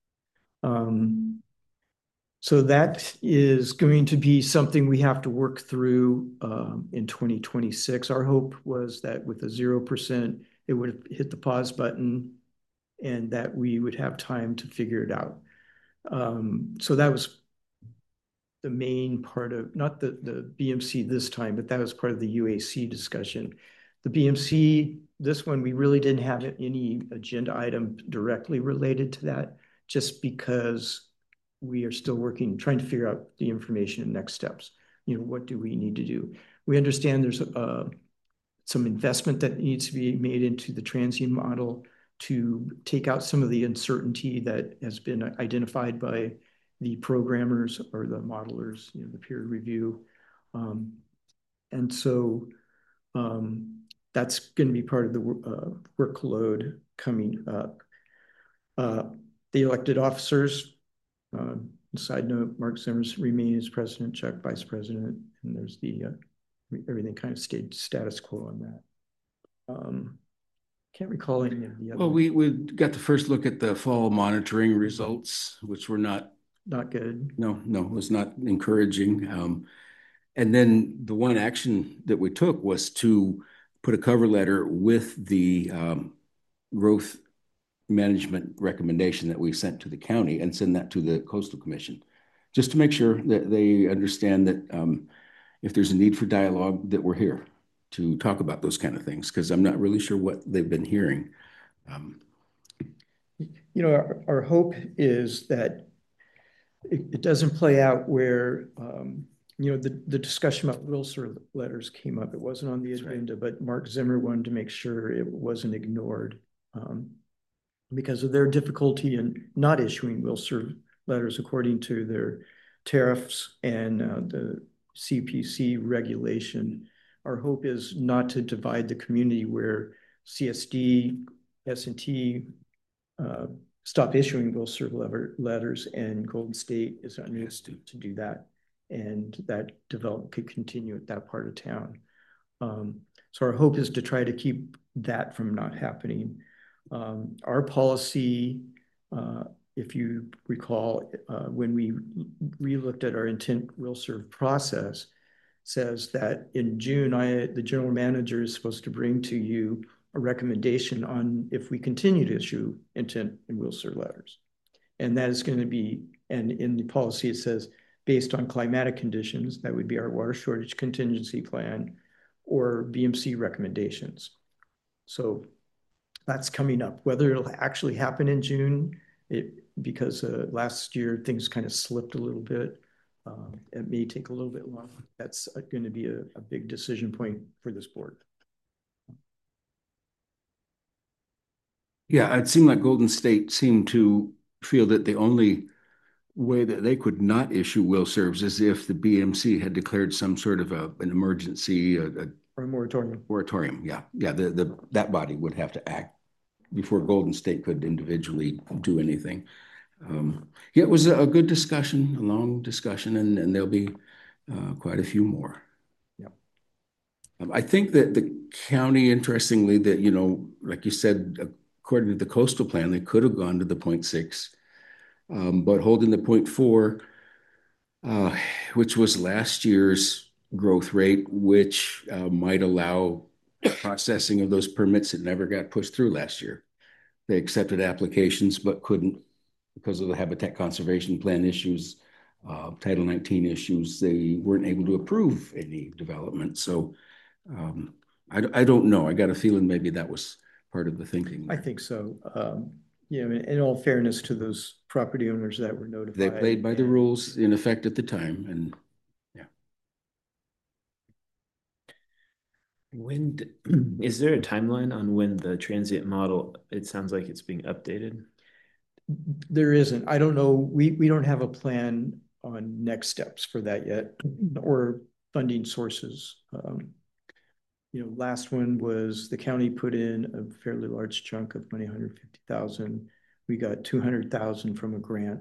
Um, so that is going to be something we have to work through um, in twenty twenty-six. Our hope was that with a zero percent, it would have hit the pause button and that we would have time to figure it out. Um, so that was the main part of, not the, the B M C this time, but that was part of the U A C discussion. The B M C, this one, we really didn't have any agenda item directly related to that, just because we are still working, trying to figure out the information and next steps. You know, what do we need to do? We understand there's uh, some investment that needs to be made into the transient model to take out some of the uncertainty that has been identified by the programmers or the modelers, you know, the peer review. Um, and so um, that's going to be part of the uh, workload coming up. Uh, the elected officers, uh, side note, Mark Zimmer's remaining as president, Chuck vice president, and there's the, uh, everything kind of stayed status quo on that. Um, can't recall any of the other. Well, we, we got the first look at the fall monitoring results, which were not not good. No, no, it was not encouraging. Um, and then the one action that we took was to put a cover letter with the um, growth management recommendation that we sent to the county and send that to the Coastal Commission, just to make sure that they understand that um, if there's a need for dialogue, that we're here to talk about those kind of things, because I'm not really sure what they've been hearing. Um, you know, our, our hope is that it, it doesn't play out where, um, you know, the, the discussion about Wilser letters came up. It wasn't on the That's agenda, right. But Mark Zimmer wanted to make sure it wasn't ignored um, because of their difficulty in not issuing Wilser letters according to their tariffs and uh, the C P C regulation. Our hope is not to divide the community where C S D, S and T uh, stop issuing Wilser letters, and Golden State is unable to, to do that. And that development could continue at that part of town. Um, so our hope is to try to keep that from not happening. Um, our policy, uh, if you recall, uh, when we re-looked at our intent will serve process, says that in June, I, the general manager is supposed to bring to you a recommendation on if we continue to issue intent and will serve letters. And that is going to be, and in the policy, it says, based on climatic conditions, that would be our water shortage contingency plan or B M C recommendations. So that's coming up. Whether it'll actually happen in June, it, because uh, last year things kind of slipped a little bit. Um, it may take a little bit longer. That's going to be a, a big decision point for this board. Yeah, it seemed like Golden State seemed to feel that the only way that they could not issue will serves is if the B M C had declared some sort of a, an emergency, a, a, or a moratorium. Moratorium, yeah, yeah. The the that body would have to act before Golden State could individually do anything. Um, yeah, it was a, a good discussion, a long discussion, and and there'll be uh, quite a few more. Yep. Um, I think that the county, interestingly, that, you know, like you said, according to the coastal plan, they could have gone to the point six, um, but holding the point four, uh, which was last year's growth rate, which uh, might allow processing of those permits that never got pushed through last year. They accepted applications but couldn't, because of the habitat conservation plan issues, uh, Title nineteen issues, they weren't able to approve any development. So um, I, I don't know. I got a feeling maybe that was part of the thinking I there. think so. Um, you know, in, in all fairness to those property owners that were notified. They played by the and- rules in effect at the time, and yeah. When d- is there a timeline on when the transient model, it sounds like it's being updated? There isn't. I don't know. We, we don't have a plan on next steps for that yet, or funding sources. Um, you know, last one was the county put in a fairly large chunk of money, one hundred fifty thousand. We got two hundred thousand from a grant.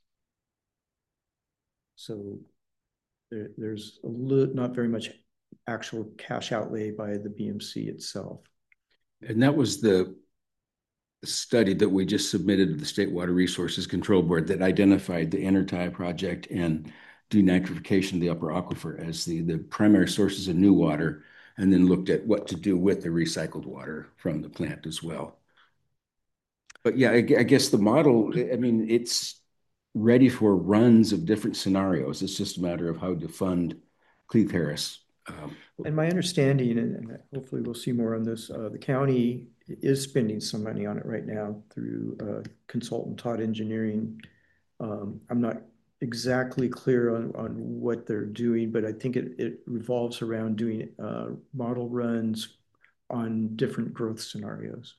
So there, there's a little, not very much actual cash outlay by the B M C itself. And that was the study that we just submitted to the State Water Resources Control Board that identified the Intertie project and denitrification of the upper aquifer as the, the primary sources of new water, and then looked at what to do with the recycled water from the plant as well. But yeah, I, I guess the model, I mean, it's ready for runs of different scenarios. It's just a matter of how to fund Cleve Harris. Um, And my understanding, and, and hopefully we'll see more on this, uh, the county is spending some money on it right now through uh, consultant Todd Engineering. Um, I'm not exactly clear on, on what they're doing, but I think it, it revolves around doing uh, model runs on different growth scenarios.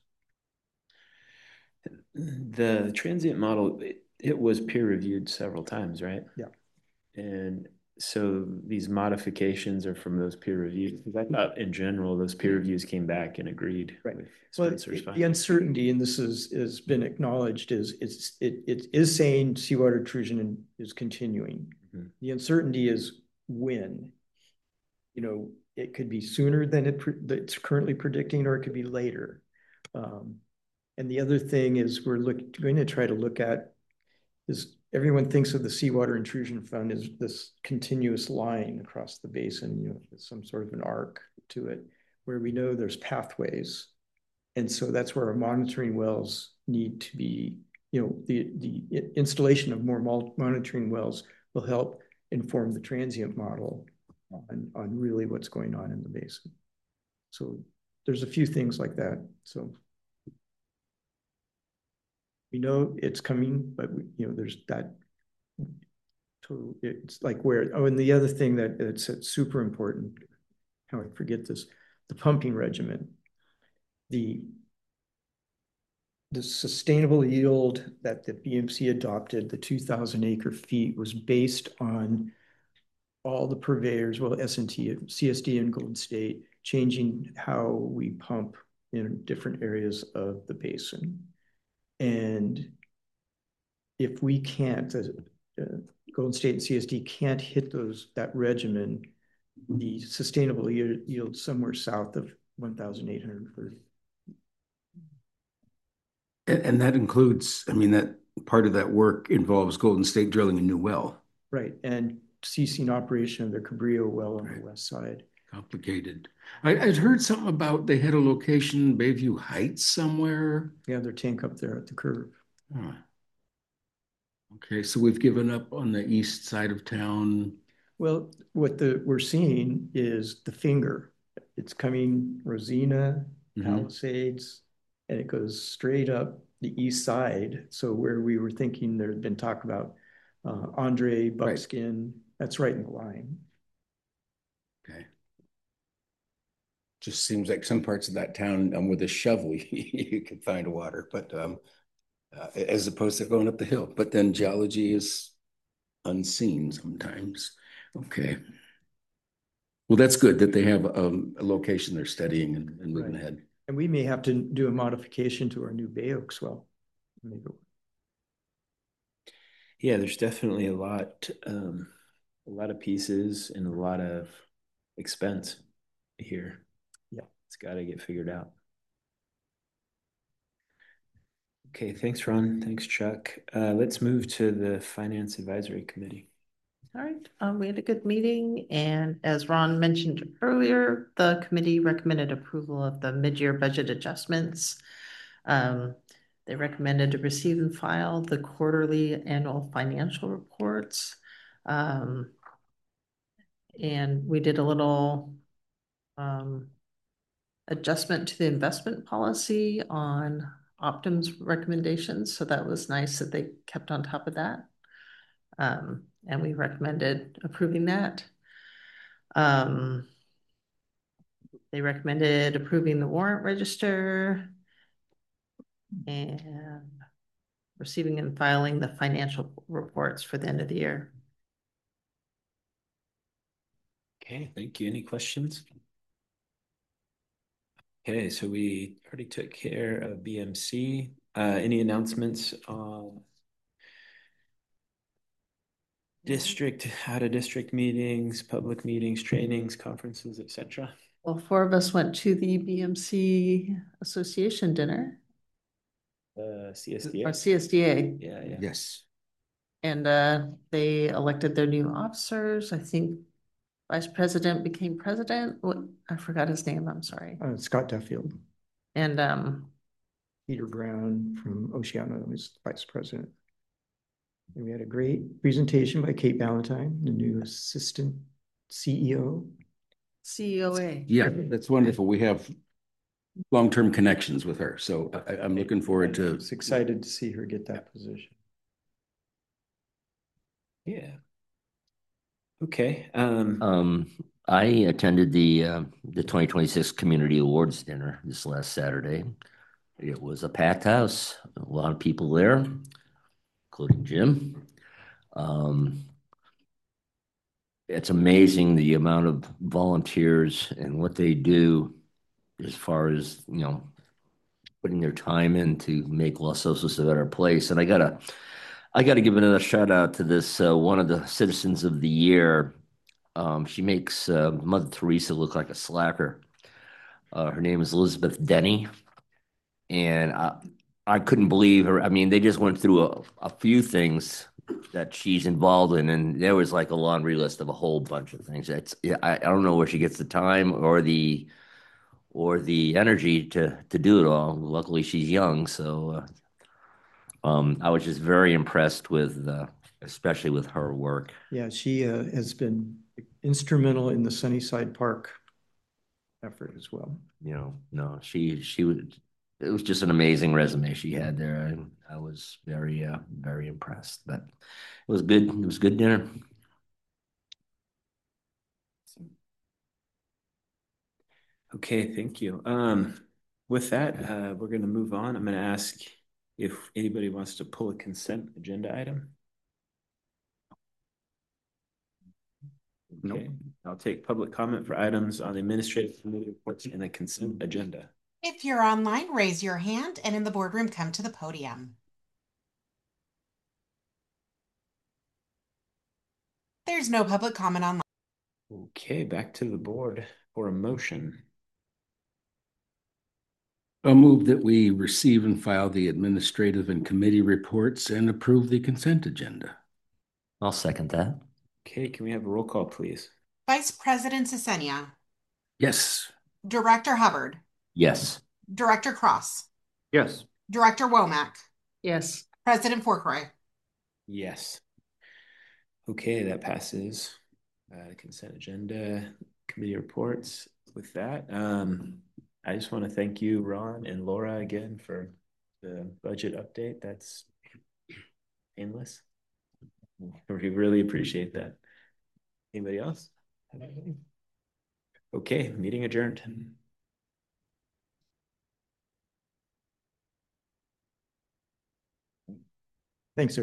The transient model, it, it was peer reviewed several times, right? Yeah. And so these modifications are from those peer reviews. Because I thought in general, those peer reviews came back and agreed. Right. With Well, Spencer's it, findings. the uncertainty, and this is has been acknowledged, is it's it it is saying seawater intrusion is continuing. Mm-hmm. The uncertainty is when. You know, it could be sooner than it it's currently predicting, or it could be later. Um, and the other thing is we're look, going to try to look at is everyone thinks of the Seawater Intrusion Fund as this continuous line across the basin, you know, some sort of an arc to it, where we know there's pathways. And so that's where our monitoring wells need to be, you know, the, the installation of more monitoring wells will help inform the transient model on, on really what's going on in the basin. So there's a few things like that. So we know it's coming, but we, you know, there's that. So it's like where, oh, and the other thing that it's, it's super important, how I forget this, the pumping regimen. The, the sustainable yield that the B M C adopted, the two thousand acre feet, was based on all the purveyors, well, S and T, C S D and Golden State, changing how we pump in different areas of the basin. And if we can't, uh, Golden State and C S D can't hit those, that regimen, the sustainable yield, yield somewhere south of one thousand eight hundred thirty. And, and that includes, I mean, that part of that work involves Golden State drilling a new well. Right, and ceasing operation of their Cabrillo well on right. the west side. Complicated. I, I'd heard something about they had a location, Bayview Heights somewhere. Yeah, their tank up there at the curve. Oh. Okay, so we've given up on the east side of town. Well, what the we're seeing is the finger. It's coming Rosina, mm-hmm. Palisades, and it goes straight up the east side. So where we were thinking there had been talk about uh, Andre, Buckskin, right. That's right in the line. Okay. Just seems like some parts of that town um, with a shovel you could find water, but um, uh, as opposed to going up the hill. But then geology is unseen sometimes. Okay. Well, that's good that they have um, a location they're studying and, and moving right. ahead. And we may have to do a modification to our new Bay Oaks well. Maybe. Yeah, there's definitely a lot, um, a lot of pieces and a lot of expense here. Yeah. It's got to get figured out. Okay, thanks, Ron. Thanks, Chuck. Uh, let's move to the Finance Advisory Committee. All right, um, we had a good meeting, and as Ron mentioned earlier, the committee recommended approval of the mid-year budget adjustments. Um, they recommended to receive and file the quarterly annual financial reports. Um, and we did a little um, adjustment to the investment policy on Optum's recommendations, so that was nice that they kept on top of that. Um, and we recommended approving that. Um, they recommended approving the warrant register and receiving and filing the financial reports for the end of the year. Okay, thank you. Any questions? Okay, so we already took care of B M C. Uh, any announcements on district, out of district meetings, public meetings, trainings, conferences, et cetera? Well, four of us went to the B M C Association dinner. Uh, C S D A? Or C S D A. Yeah, yeah. Yes. And uh, they elected their new officers. I think vice president became president. What, I forgot his name, I'm sorry. Uh, Scott Duffield. And um, Peter Brown from Oceano was vice president. And we had a great presentation by Kate Ballantyne, the new assistant C E O. C O A. Yeah, that's wonderful. We have long-term connections with her, so I, I'm looking forward to. It's excited to see her get that position. Yeah. Okay. Um, um, I attended the uh, the twenty twenty-six Community Awards dinner this last Saturday. It was a packed house, a lot of people there, including Jim. Um, it's amazing the amount of volunteers and what they do as far as, you know, putting their time in to make Los Osos a better place. And I gotta, I gotta give another shout out to this uh, one of the Citizens of the Year. Um, she makes uh, Mother Teresa look like a slacker. Uh, her name is Elizabeth Denny, and I, I couldn't believe her. I mean, they just went through a, a few things that she's involved in, and there was like a laundry list of a whole bunch of things. It's I, I don't know where she gets the time or the or the energy to to do it all. Luckily, she's young, so uh, um, I was just very impressed with, uh, especially with her work. Yeah, she uh, has been instrumental in the Sunnyside Park effort as well. You know, no, she she would. It was just an amazing resume she had there. I, I was very uh, very impressed. But it was good. It was good dinner. Okay, thank you. Um, with that, uh, we're going to move on. I'm going to ask if anybody wants to pull a consent agenda item. Okay, nope. I'll take public comment for items on the administrative committee reports and the consent agenda. If you're online, raise your hand, and in the boardroom, come to the podium. There's no public comment online. Okay, back to the board for a motion. I'll move that we receive and file the administrative and committee reports and approve the consent agenda. I'll second that. Okay, can we have a roll call, please? Vice President Sesenia. Yes. Director Hubbard. Yes. Director Cross. Yes. Director Womack. Yes. President Forkroy. Yes. Okay, that passes. Uh, consent agenda, committee reports. With that, um, I just want to thank you, Ron and Laura, again for the budget update. That's painless. We really appreciate that. Anybody else? Okay, meeting adjourned. Thanks, sir.